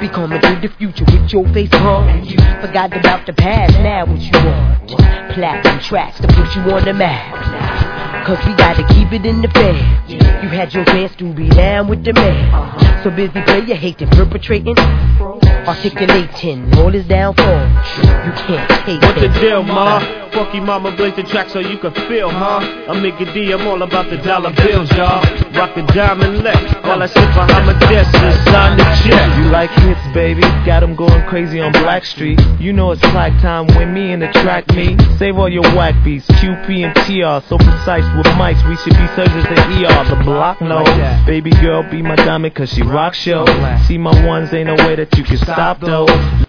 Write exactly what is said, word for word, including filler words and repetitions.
Be coming to the future with your face on. You forgot about the past, now what you want? Platinum tracks to put you on the map. Cause we gotta keep it in the fam. You had your chance to be down with the man. So busy player hating, perpetrating, articulating all his downfall. You can't hate What the it. deal, ma? Funky mama blaze the track so you can feel, huh? I'm Mickey D, I'm all about the dollar bills, y'all. Rock a diamond Lex while I sit behind my desk and sign the check. You like hits, baby, got them going crazy on Blackstreet. You know it's flag time when me and the track meet. Save all your whack beats, Q P and T R, so precise with mics. We should be surgeons in E R. The block, no. Baby girl, be my diamond cause she rock show. See my ones, ain't no way that you can stop those.